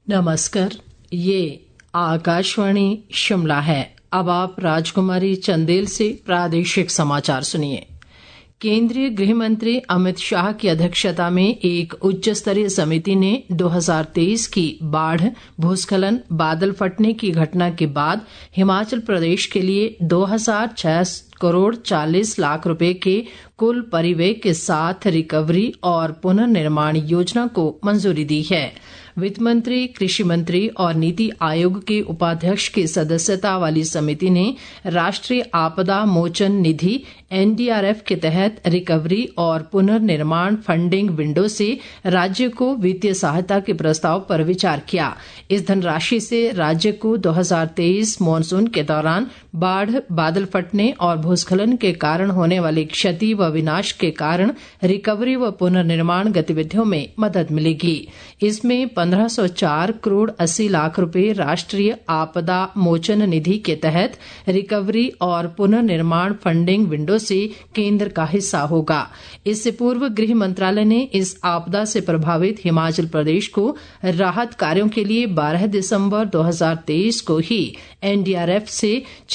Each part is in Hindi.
नमस्कार, ये आकाशवाणी शिमला है। अब आप राजकुमारी चंदेल से प्रादेशिक समाचार सुनिए। केंद्रीय गृह मंत्री अमित शाह की अध्यक्षता में एक उच्च स्तरीय समिति ने 2023 की बाढ़, भूस्खलन, बादल फटने की घटना के बाद हिमाचल प्रदेश के लिए 2,06 करोड़ 40 लाख रुपए के कुल परिव्यय के साथ रिकवरी और पुनर्निर्माण योजना को मंजूरी दी है। वित्त मंत्री, कृषि मंत्री और नीति आयोग के उपाध्यक्ष की सदस्यता वाली समिति ने राष्ट्रीय आपदा मोचन निधि NDRF के तहत रिकवरी और पुनर्निर्माण फंडिंग विंडो से राज्य को वित्तीय सहायता के प्रस्ताव पर विचार किया। इस धनराशि से राज्य को 2023 मानसून के दौरान बाढ़, बादल फटने और भूस्खलन के कारण होने वाली क्षति व विनाश के कारण रिकवरी व पुनर्निर्माण गतिविधियों में मदद मिलेगी। इसमें 1504 करोड़ 80 लाख रुपए राष्ट्रीय आपदा मोचन निधि के तहत रिकवरी और पुनर्निर्माण फंडिंग विंडो से केंद्र का हिस्सा होगा। इससे पूर्व गृह मंत्रालय ने इस आपदा से प्रभावित हिमाचल प्रदेश को राहत कार्यों के लिए 12 दिसंबर 2023 को ही NDRF से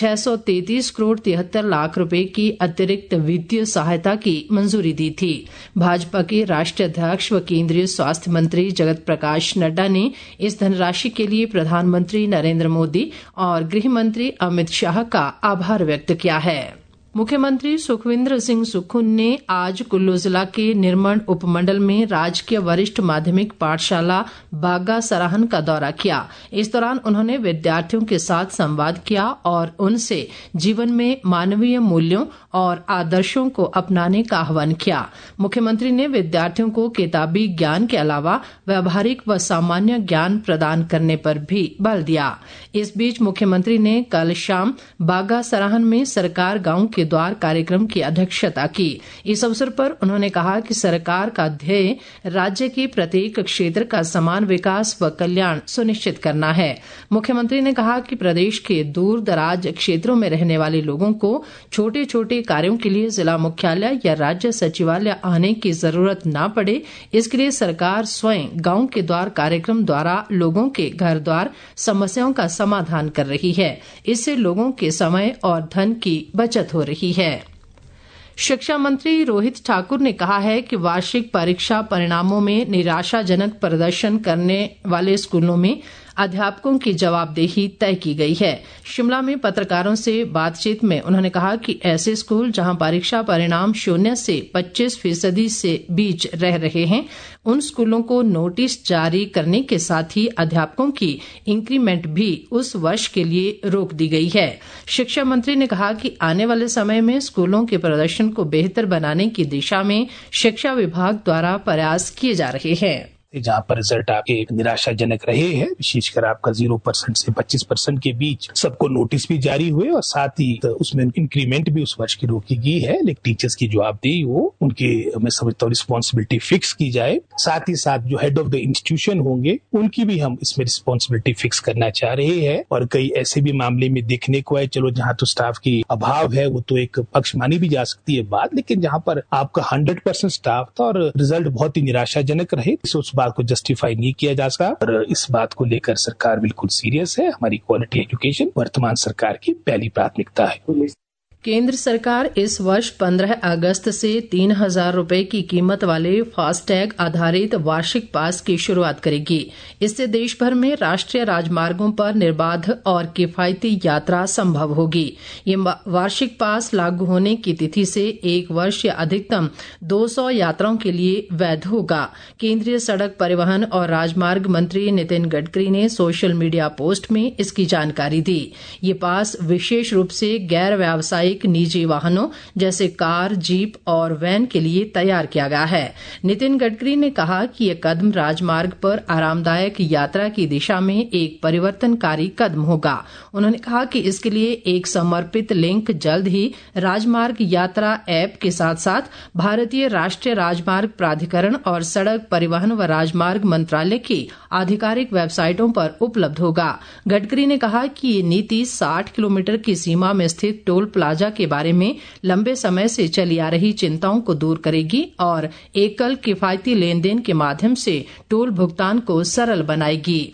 633 करोड़ 73 लाख रुपए की अतिरिक्त वित्तीय सहायता की मंजूरी दी थी। भाजपा के राष्ट्रीय अध्यक्ष व केंद्रीय स्वास्थ्य मंत्री जगत प्रकाश नड्डा ने इस धनराशि के लिए प्रधानमंत्री नरेंद्र मोदी और गृह मंत्री अमित शाह का आभार व्यक्त किया है। मुख्यमंत्री सुखविंदर सिंह सुक्खू ने आज कुल्लू जिला के निरमंड उपमंडल में राजकीय वरिष्ठ माध्यमिक पाठशाला बागा सराहन का दौरा किया। इस दौरान उन्होंने विद्यार्थियों के साथ संवाद किया और उनसे जीवन में मानवीय मूल्यों और आदर्शों को अपनाने का आह्वान किया। मुख्यमंत्री ने विद्यार्थियों को किताबी ज्ञान के अलावा व्यावहारिक व सामान्य ज्ञान प्रदान करने पर भी बल दिया। इस बीच मुख्यमंत्री ने कल शाम बागा सराहन में सरकार गांव के द्वार कार्यक्रम की अध्यक्षता की। इस अवसर पर उन्होंने कहा कि सरकार का ध्येय राज्य के प्रत्येक क्षेत्र का समान विकास व कल्याण सुनिश्चित करना है। मुख्यमंत्री ने कहा कि प्रदेश के दूर दराज क्षेत्रों में रहने वाले लोगों को छोटे छोटे कार्यों के लिए जिला मुख्यालय या राज्य सचिवालय आने की जरूरत न पड़े, इसके लिए सरकार स्वयं गांव के द्वार कार्यक्रम द्वारा लोगों के घर द्वार समस्याओं का समाधान कर रही है। इससे लोगों के समय और धन की बचत हो रही है। शिक्षा मंत्री रोहित ठाकुर ने कहा है कि वार्षिक परीक्षा परिणामों में निराशाजनक प्रदर्शन करने वाले स्कूलों में अध्यापकों की जवाबदेही तय की गई है। शिमला में पत्रकारों से बातचीत में उन्होंने कहा कि ऐसे स्कूल जहां परीक्षा परिणाम 0 से 25% से बीच रह रहे हैं, उन स्कूलों को नोटिस जारी करने के साथ ही अध्यापकों की इंक्रीमेंट भी उस वर्ष के लिए रोक दी गई है। शिक्षा मंत्री ने कहा कि आने वाले समय में स्कूलों के प्रदर्शन को बेहतर बनाने की दिशा में शिक्षा विभाग द्वारा प्रयास किए जा रहे हैं। जहाँ पर रिजल्ट आपके निराशाजनक रहे हैं, विशेषकर आपका 0% से 25% के बीच, सबको नोटिस भी जारी हुए और साथ ही उसमें इंक्रीमेंट भी उस वर्ष की रोकी गई है। लेकिन टीचर्स की जवाबदेही हो, उनके मैं समझता हूँ रिस्पॉन्सिबिलिटी फिक्स की जाए। साथ ही साथ जो हेड ऑफ द इंस्टीट्यूशन होंगे उनकी भी हम इसमें रिस्पॉन्सिबिलिटी फिक्स करना चाह रहे हैं। और कई ऐसे भी मामले में देखने को है, चलो जहाँ तो स्टाफ की अभाव है वो तो एक पक्ष मानी भी जा सकती है बात, लेकिन जहाँ पर आपका 100% स्टाफ था और रिजल्ट बहुत ही निराशाजनक रहे, उस बात को जस्टिफाई नहीं किया जा सका। और इस बात को लेकर सरकार बिल्कुल सीरियस है। हमारी क्वालिटी एजुकेशन वर्तमान सरकार की पहली प्राथमिकता है। केंद्र सरकार इस वर्ष 15 अगस्त से 3,000 रुपए की कीमत वाले फास्टैग आधारित वार्षिक पास की शुरुआत करेगी। इससे देश भर में राष्ट्रीय राजमार्गों पर निर्बाध और किफायती यात्रा संभव होगी। ये वार्षिक पास लागू होने की तिथि से 1 वर्ष या अधिकतम 200 यात्राओं के लिए वैध होगा। केंद्रीय सड़क परिवहन और राजमार्ग मंत्री नितिन गडकरी ने सोशल मीडिया पोस्ट में इसकी जानकारी दी। ये पास विशेष रूप से गैर व्यावसायिक निजी वाहनों जैसे कार, जीप और वैन के लिए तैयार किया गया है। नितिन गडकरी ने कहा कि यह कदम राजमार्ग पर आरामदायक यात्रा की दिशा में एक परिवर्तनकारी कदम होगा। उन्होंने कहा कि इसके लिए एक समर्पित लिंक जल्द ही राजमार्ग यात्रा ऐप के साथ साथ भारतीय राष्ट्रीय राजमार्ग प्राधिकरण और सड़क परिवहन व राजमार्ग मंत्रालय की आधिकारिक वेबसाइटों पर उपलब्ध होगा। गडकरी ने कहा कि ये नीति 60 किलोमीटर की सीमा में स्थित टोल प्लाजा के बारे में लंबे समय से चली आ रही चिंताओं को दूर करेगी और एकल किफायती लेन देन के माध्यम से टोल भुगतान को सरल बनाएगी।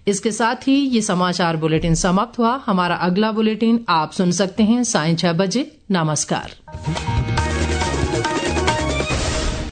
इसके साथ ही ये समाचार बुलेटिन समाप्त हुआ। हमारा अगला बुलेटिन आप सुन सकते हैं सायं 6 बजे। नमस्कार।